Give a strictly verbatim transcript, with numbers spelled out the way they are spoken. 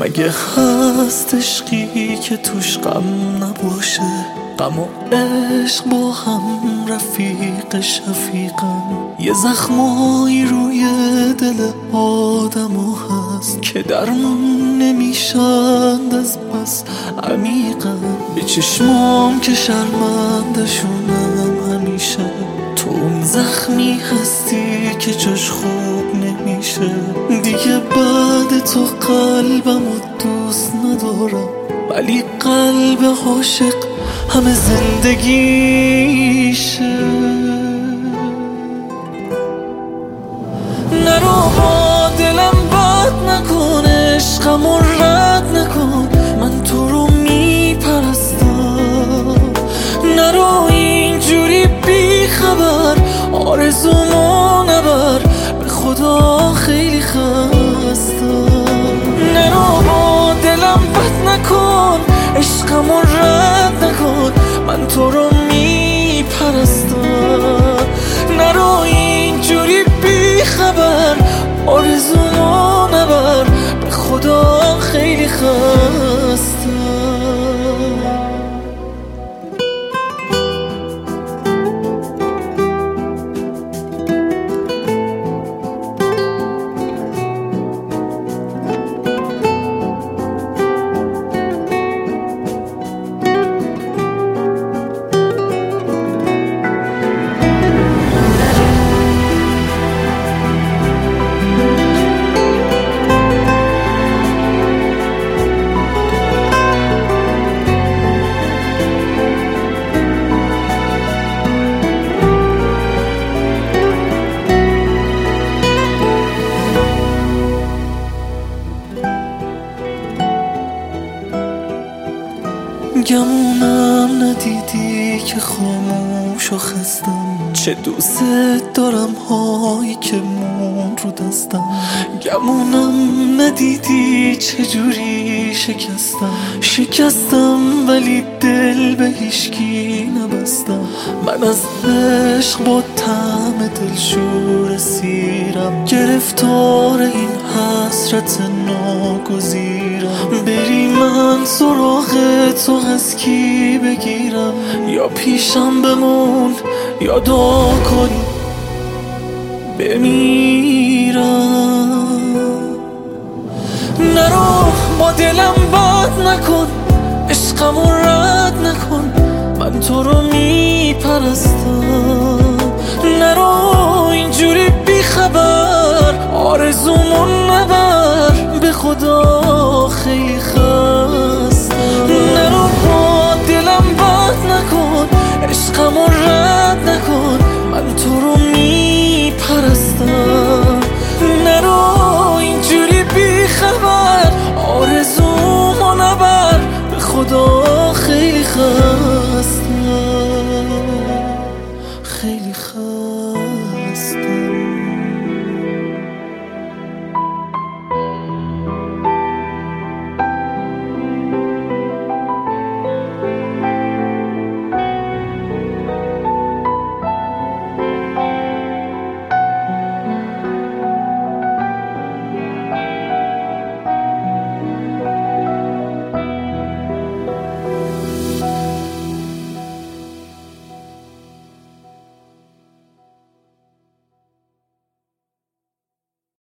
مگه هست عشقی که توش غم نباشه؟ غم و عشق با هم رفیق شفیقن. یه زخمایی روی دل آدمو هست که درمون نمیشند از بس عمیقن. به چشمام که شرمندشونم همیشه، تو اون زخمی هستی که جاش خوب نمیشه. دیگه بعد تو قلبمو دوست ندارم، ولی قلب عاشق همه زندگیشه. نرو با دلم بد نکن، عشقمو رد نکن، من تو رو میپرستم. نرو اینجوری بی خبر آرزومو نبر، به خدا خیلی خستم. نرو با دلم بد نکن، عشقمو رد نکن، من تو رو میپرستم. نرو اینجوری بی خبر آرزومو نبر، به خدا خیلی خستم. گمونم ندیدی که خاموش و خستم، چه دوست دارم هایی که مون رو دستم. گمونم ندیدی چجوری شکستم، شکستم ولی دل به هیچکی نبستم. من از عشق با طعم دلشور سیرم، گرفتار این حسرت ناگزیرم. بری من سراغ تو از کی بگیرم؟ یا پیشم بمون یا دعا کنی بمیرم. نرو با دلم بد نکن، عشقمو رد نکن، من تو رو میپرستم. نرو اینجوری بی خبر آرزومو نبر، به خدا خیلی خستم. نرو با دلم بد نکن، عشقمو رد نکن، من تو رو میپرستم.